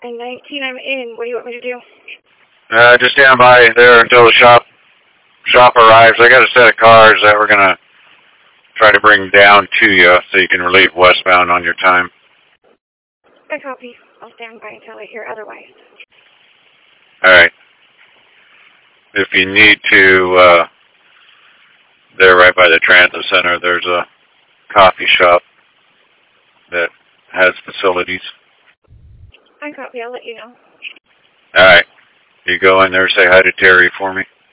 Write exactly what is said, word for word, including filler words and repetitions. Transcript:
And nineteen, I'm in. What do you want me to do? Uh, just stand by there until the shop shop arrives. I got a set of cars that we're gonna try to bring down to you so you can relieve westbound on your time. I copy. I'll stand by until I hear otherwise. All right. If you need to, uh, there right by the transit center, there's a coffee shop that has facilities. I copy. I'll let you know. All right. You go in there, say hi to Terry for me.